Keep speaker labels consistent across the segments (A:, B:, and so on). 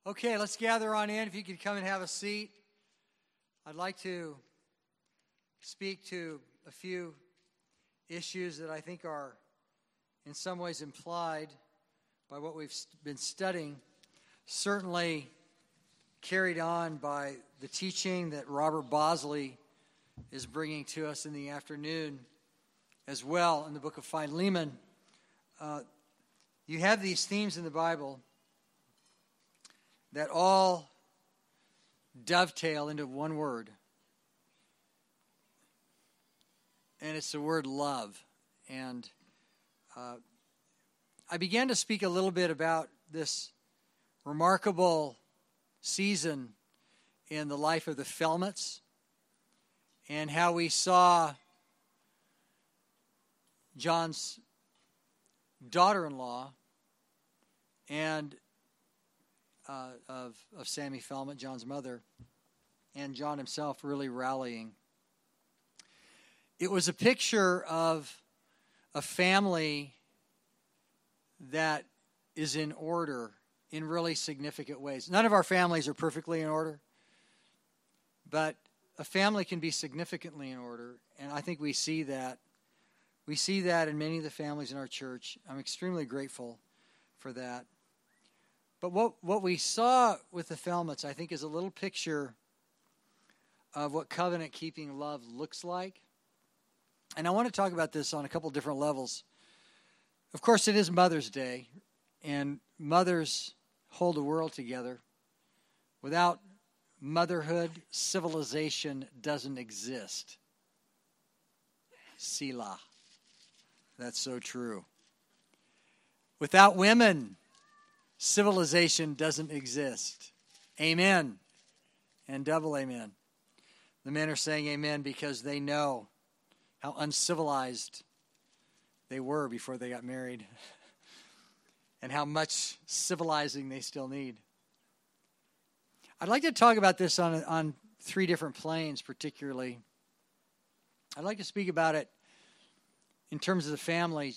A: Okay, let's gather on in. If you could come and have a seat. I'd like to speak to a few issues that I think are in some ways implied by what we've been studying, certainly carried on by the teaching that Robert Bosley is bringing to us in the afternoon as well in the book of Philemon. You have these themes in the Bible that all dovetail into one word, and it's the word love. And I began to speak a little bit about this remarkable season in the life of the Felmets and how we saw John's daughter-in-law and of Sammy Felmet, John's mother, and John himself really rallying. It was a picture of a family that is in order in really significant ways. None of our families are perfectly in order, but a family can be significantly in order, and I think we see that. We see that in many of the families in our church. I'm extremely grateful for that. But what we saw with the Felmets, I think, is a little picture of what covenant-keeping love looks like. And I want to talk about this on a couple different levels. Of course, it is Mother's Day, and mothers hold the world together. Without motherhood, civilization doesn't exist. Selah. That's so true. Without women, civilization doesn't exist. Amen. And double amen. The men are saying amen because they know how uncivilized they were before they got married and how much civilizing they still need. I'd like to talk about this on three different planes particularly. I'd like to speak about it in terms of the family.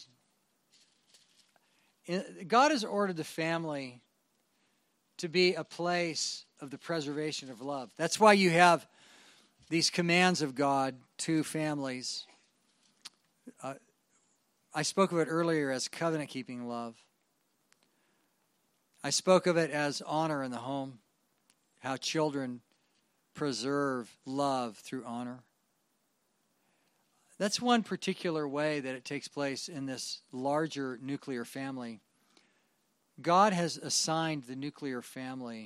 A: God has ordered the family to be a place of the preservation of love. That's why you have these commands of God to families. I spoke of it earlier as covenant-keeping love. I spoke of it as honor in the home, how children preserve love through honor. That's one particular way that it takes place in this larger nuclear family. God has assigned the nuclear family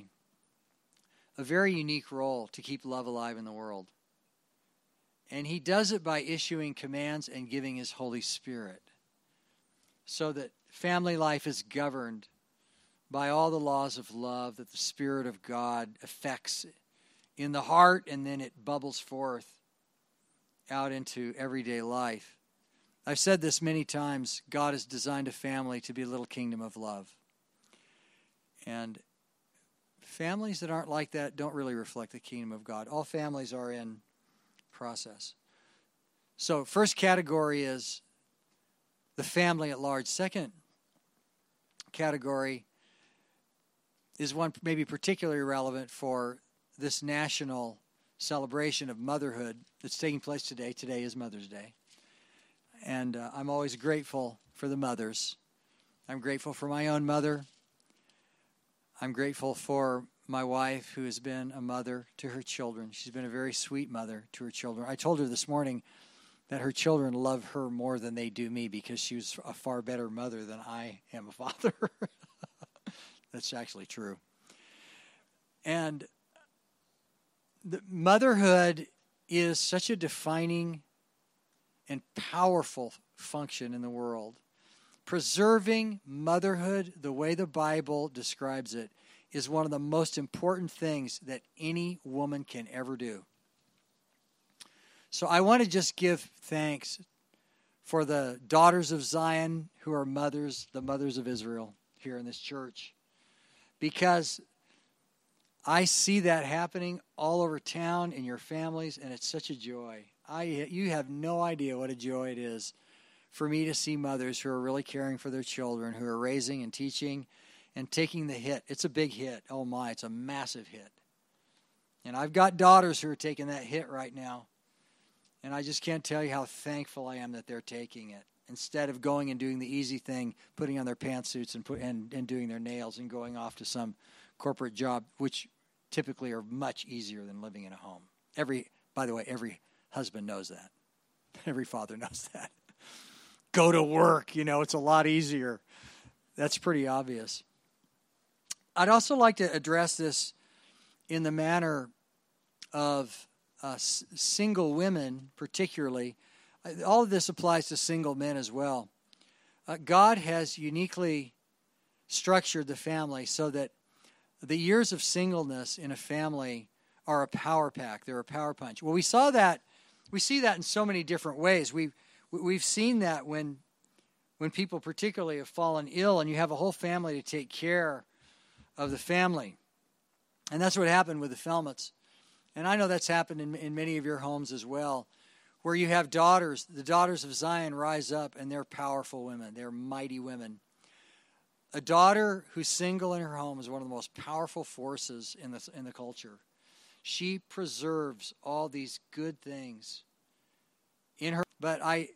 A: a very unique role to keep love alive in the world. And he does it by issuing commands and giving his Holy Spirit so that family life is governed by all the laws of love that the Spirit of God affects in the heart, and then it bubbles forth out into everyday life. I've said this many times. God has designed a family to be a little kingdom of love. And families that aren't like that don't really reflect the kingdom of God. All families are in process. So first category is the family at large. Second category is one maybe particularly relevant for this national celebration of motherhood that's taking place today. Today is Mother's Day. And I'm always grateful for the mothers. I'm grateful for my own mother. I'm grateful for my wife, who has been a mother to her children. She's been a very sweet mother to her children. I told her this morning that her children love her more than they do me because she was a far better mother than I am a father. That's actually true. And the motherhood is such a defining and powerful function in the world. Preserving motherhood, the way the Bible describes it, is one of the most important things that any woman can ever do. So I want to just give thanks for the daughters of Zion who are mothers, the mothers of Israel here in this church, because I see that happening all over town in your families, and it's such a joy. You have no idea what a joy it is for me to see mothers who are really caring for their children, who are raising and teaching and taking the hit. It's a big hit. Oh my, it's a massive hit. And I've got daughters who are taking that hit right now. And I just can't tell you how thankful I am that they're taking it. Instead of going and doing the easy thing, putting on their pantsuits and doing their nails and going off to some corporate job, which typically are much easier than living in a home. By the way, every husband knows that. Every father knows that. Go to work, it's a lot easier. That's pretty obvious. I'd also like to address this in the manner of single women, particularly. All of this applies to single men as well. God has uniquely structured the family so that the years of singleness in a family are a power pack. They're a power punch. Well, we see that in so many different ways. We've seen that when people particularly have fallen ill and you have a whole family to take care of the family. And that's what happened with the Felmets. And I know that's happened in many of your homes as well, where you have daughters, the daughters of Zion rise up, and they're powerful women. They're mighty women. A daughter who's single in her home is one of the most powerful forces in the culture. She preserves all these good things in her. But I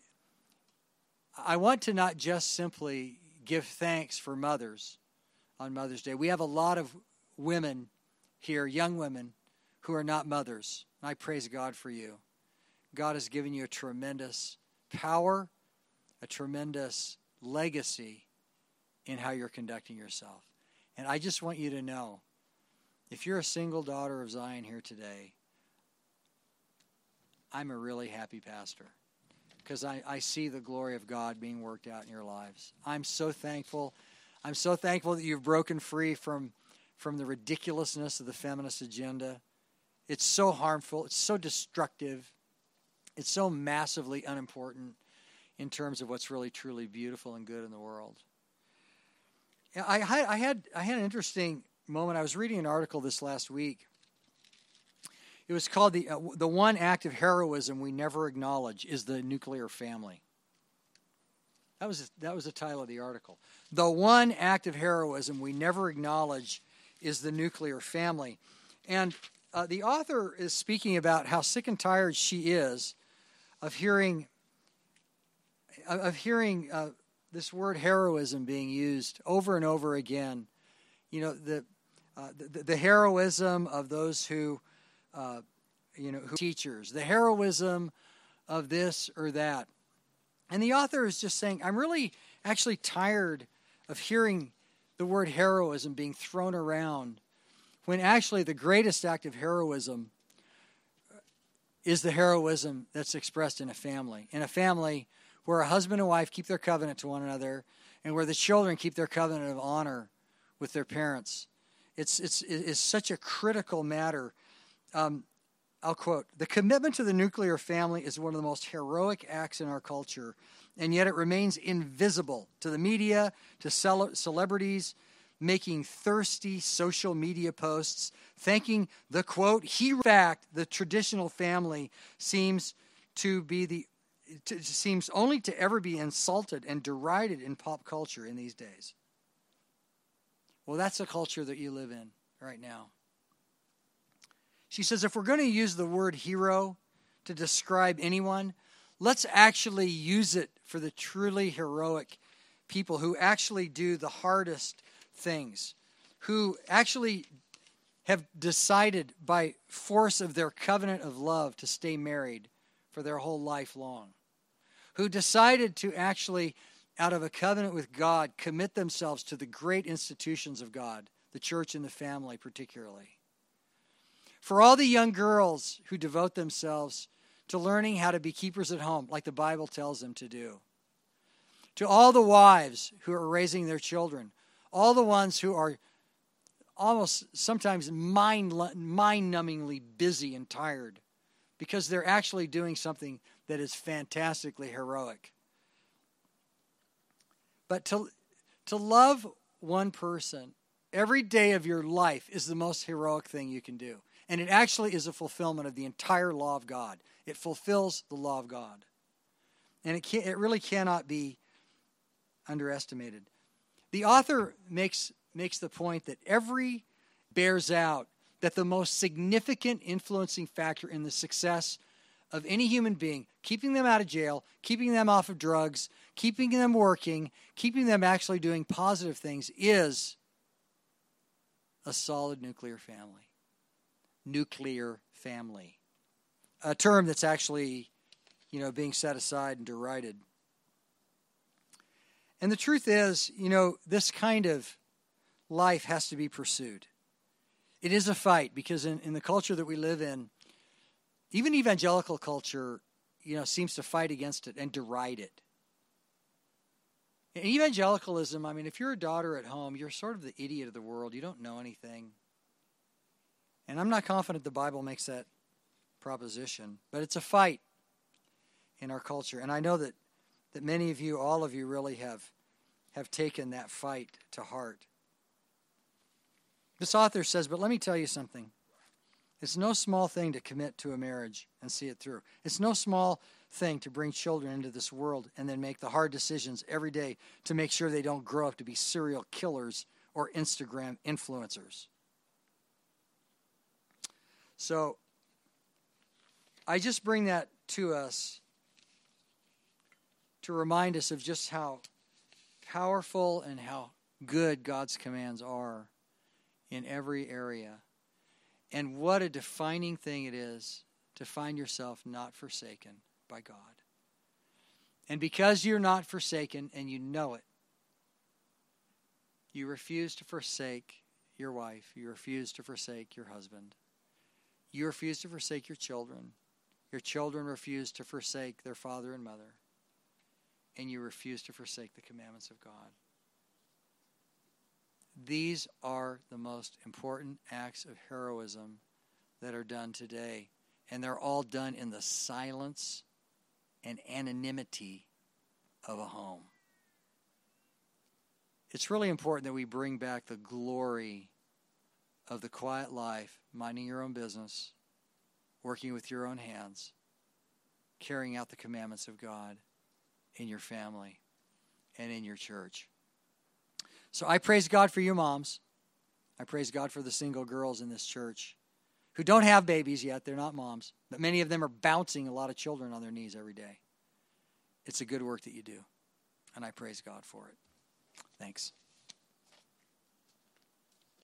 A: want to not just simply give thanks for mothers on Mother's Day. We have a lot of women here, young women, who are not mothers. And I praise God for you. God has given you a tremendous power, a tremendous legacy in how you're conducting yourself. And I just want you to know, if you're a single daughter of Zion here today, I'm a really happy pastor because I see the glory of God being worked out in your lives. I'm so thankful. I'm so thankful that you've broken free from the ridiculousness of the feminist agenda. It's so harmful. It's so destructive. It's so massively unimportant in terms of what's really, truly beautiful and good in the world. I had an interesting moment. I was reading an article this last week. It was called the one act of heroism we never acknowledge is the nuclear family. That was the title of the article. The one act of heroism we never acknowledge is the nuclear family. And the author is speaking about how sick and tired she is of hearing this word heroism being used over and over again. The heroism of those who teachers, the heroism of this or that. And the author is just saying, I'm really actually tired of hearing the word heroism being thrown around when actually the greatest act of heroism is the heroism that's expressed in a family. In a family where a husband and wife keep their covenant to one another and where the children keep their covenant of honor with their parents. It's such a critical matter. I'll quote, "The commitment to the nuclear family is one of the most heroic acts in our culture, and yet it remains invisible to the media, to celebrities, making thirsty social media posts, thanking the, quote, hero fact the traditional family seems only to ever be insulted and derided in pop culture in these days." Well, that's the culture that you live in right now. She says, if we're going to use the word hero to describe anyone, let's actually use it for the truly heroic people who actually do the hardest things, who actually have decided by force of their covenant of love to stay married for their whole life long, who decided to actually, out of a covenant with God, commit themselves to the great institutions of God, the church and the family particularly. For all the young girls who devote themselves to learning how to be keepers at home, like the Bible tells them to do. To all the wives who are raising their children. All the ones who are almost sometimes mind-numbingly busy and tired because they're actually doing something that is fantastically heroic. But to love one person every day of your life is the most heroic thing you can do. And it actually is a fulfillment of the entire law of God. It fulfills the law of God. And it really cannot be underestimated. The author makes makes the point that bears out that the most significant influencing factor in the success of any human being, keeping them out of jail, keeping them off of drugs, keeping them working, keeping them actually doing positive things, is a solid nuclear family. Nuclear family. A term that's actually, being set aside and derided. And the truth is, this kind of life has to be pursued. It is a fight because in the culture that we live in, even evangelical culture, seems to fight against it and deride it. In evangelicalism, if you're a daughter at home, you're sort of the idiot of the world. You don't know anything. And I'm not confident the Bible makes that proposition, but it's a fight in our culture. And I know that many of you, all of you, really have taken that fight to heart. This author says, but let me tell you something. It's no small thing to commit to a marriage and see it through. It's no small thing to bring children into this world and then make the hard decisions every day to make sure they don't grow up to be serial killers or Instagram influencers. So I just bring that to us to remind us of just how powerful and how good God's commands are in every area. And what a defining thing it is to find yourself not forsaken by God. And because you're not forsaken and you know it, you refuse to forsake your wife. You refuse to forsake your husband. You refuse to forsake your children. Your children refuse to forsake their father and mother. And you refuse to forsake the commandments of God. These are the most important acts of heroism that are done today. And they're all done in the silence and anonymity of a home. It's really important that we bring back the glory of the quiet life, minding your own business, working with your own hands, carrying out the commandments of God in your family and in your church. So I praise God for you moms. I praise God for the single girls in this church who don't have babies yet. They're not moms. But many of them are bouncing a lot of children on their knees every day. It's a good work that you do. And I praise God for it. Thanks.